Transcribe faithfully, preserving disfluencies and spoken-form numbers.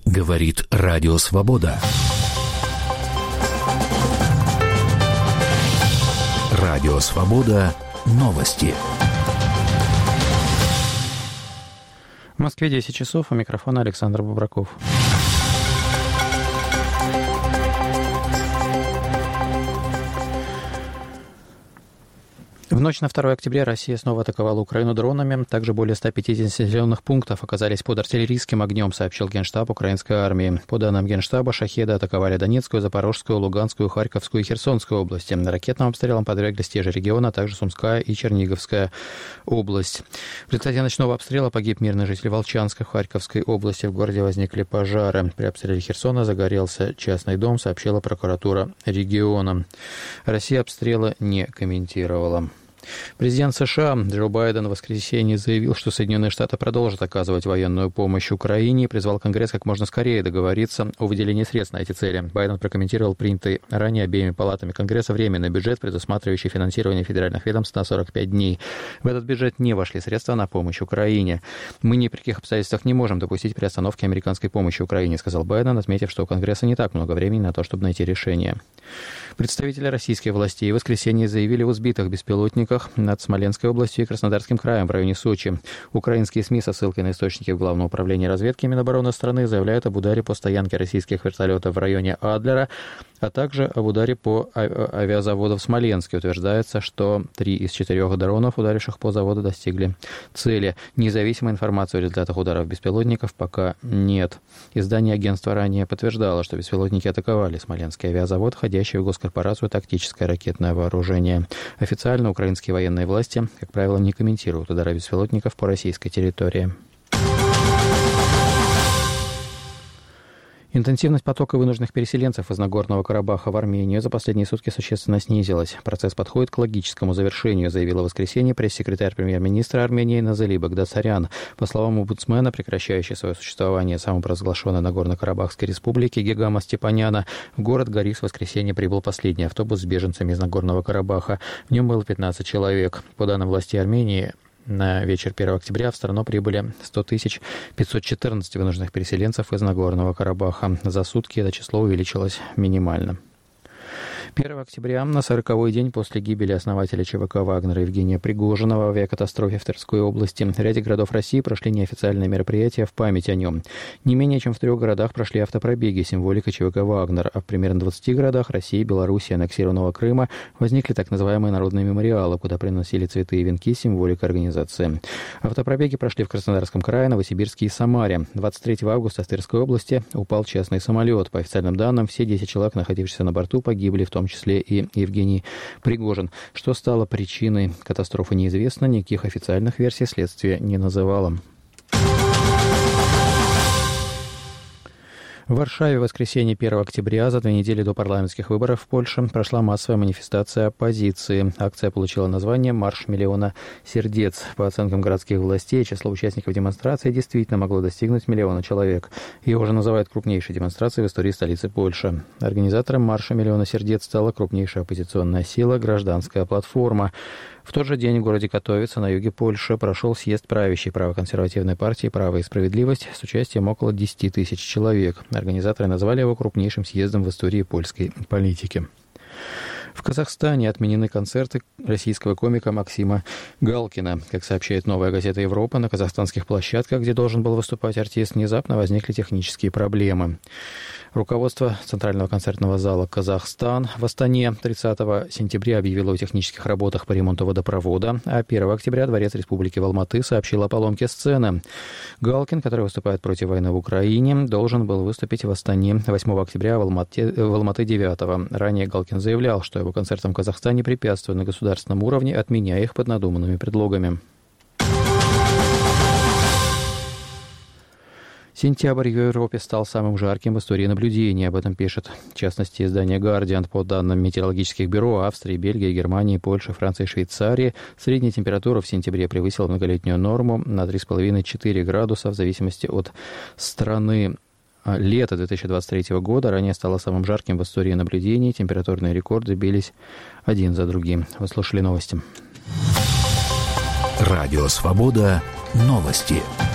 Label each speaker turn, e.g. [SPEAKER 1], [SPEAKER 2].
[SPEAKER 1] Говорит Радио Свобода. Радио Свобода. Новости.
[SPEAKER 2] В Москве десять часов, у микрофона Александр Бубраков. В ночь на второе октября Россия снова атаковала Украину дронами. Также более ста пятидесяти населенных пунктов оказались под артиллерийским огнем, сообщил Генштаб украинской армии. По данным Генштаба, шахеды атаковали Донецкую, Запорожскую, Луганскую, Харьковскую и Харьковскую области. Ракетным обстрелам подверглись те же регионы, а также Сумская и Черниговская область. В результате ночного обстрела погиб мирный житель Волчанска в Харьковской области. В городе возникли пожары. При обстреле Херсона загорелся частный дом, сообщила прокуратура региона. Россия обстрелы не комментировала. Президент США Джо Байден в воскресенье заявил, что Соединенные Штаты продолжат оказывать военную помощь Украине и призвал Конгресс как можно скорее договориться о выделении средств на эти цели. Байден прокомментировал принятый ранее обеими палатами Конгресса временный бюджет, предусматривающий финансирование федеральных ведомств на сорок пять дней. В этот бюджет не вошли средства на помощь Украине. «Мы ни при каких обстоятельствах не можем допустить приостановки американской помощи Украине», сказал Байден, отметив, что у Конгресса не так много времени на то, чтобы найти решение. Представители российских властей в воскресенье заявили о сбитых беспилотниках над Смоленской областью и Краснодарским краем в районе Сочи. Украинские СМИ со ссылкой на источники в Главном управлении разведки Минобороны страны заявляют об ударе по стоянке российских вертолетов в районе Адлера, а также об ударе по авиазаводу в Смоленске. Утверждается, что три из четырех дронов, ударивших по заводу, достигли цели. Независимой информации о результатах ударов беспилотников пока нет. Издание агентства ранее подтверждало, что беспилотники атаковали Смоленский авиазавод, входящий в госкорпорацию «Тактическое ракетное вооружение». Официально украинские военные власти, как правило, не комментируют удары беспилотников по российской территории. Интенсивность потока вынужденных переселенцев из Нагорного Карабаха в Армению за последние сутки существенно снизилась. Процесс подходит к логическому завершению, заявила в воскресенье пресс-секретарь премьер-министра Армении Назали Багдасарян. По словам омбудсмена, прекращающей свое существование самопровозглашенной Нагорно-Карабахской республики Гегама Степаняна, в город Горис в воскресенье прибыл последний автобус с беженцами из Нагорного Карабаха. В нем было пятнадцать человек. По данным властей Армении, на вечер первого октября в страну прибыли сто тысяч пятьсот четырнадцать вынужденных переселенцев из Нагорного Карабаха. За сутки это число увеличилось минимально. первого октября, на сороковой день после гибели основателя ЧВК «Вагнера» Евгения Пригожина в авиакатастрофе в Тверской области, в ряде городов России прошли неофициальные мероприятия в память о нем. Не менее чем в трех городах прошли автопробеги символика ЧВК «Вагнер», а в примерно двадцати городах России, Беларуси и аннексированного Крыма возникли так называемые народные мемориалы, куда приносили цветы и венки символика организации. Автопробеги прошли в Краснодарском крае, Новосибирске и Самаре. двадцать третьего августа в Тверской области упал частный самолет. По официальным данным, все десять человек, находившихся на борту, погибли, в том числе и Евгений Пригожин. Что стало причиной катастрофы, неизвестно. Никаких официальных версий следствие не называло. В Варшаве в воскресенье первого октября, за две недели до парламентских выборов в Польше, прошла массовая манифестация оппозиции. Акция получила название «Марш миллиона сердец». По оценкам городских властей, число участников демонстрации действительно могло достигнуть миллиона человек. Ее уже называют крупнейшей демонстрацией в истории столицы Польши. Организатором «Марша миллиона сердец» стала крупнейшая оппозиционная сила «Гражданская платформа». В тот же день в городе Катовице на юге Польши прошел съезд правящей правоконсервативной партии «Право и справедливость» с участием около десяти тысяч человек. Организаторы назвали его крупнейшим съездом в истории польской политики. В Казахстане отменены концерты российского комика Максима Галкина. Как сообщает «Новая газета Европа», на казахстанских площадках, где должен был выступать артист, внезапно возникли технические проблемы. Руководство Центрального концертного зала «Казахстан» в Астане тридцатого сентября объявило о технических работах по ремонту водопровода, а первого октября Дворец Республики в Алматы сообщил о поломке сцены. Галкин, который выступает против войны в Украине, должен был выступить в Астане восьмого октября, в Алмате, в Алматы девятого. Ранее Галкин заявлял, что его концертам в Казахстане препятствуют на государственном уровне, отменяя их под надуманными предлогами. Сентябрь в Европе стал самым жарким в истории наблюдений. Об этом пишет, в частности, издание «Гардиан». По данным метеорологических бюро Австрии, Бельгии, Германии, Польши, Франции и Швейцарии, средняя температура в сентябре превысила многолетнюю норму на три с половиной - четыре градуса в зависимости от страны. Лето две тысячи двадцать третьего года ранее стало самым жарким в истории наблюдений. Температурные рекорды бились один за другим. Вы слушали новости.
[SPEAKER 1] Радио «Свобода». Новости.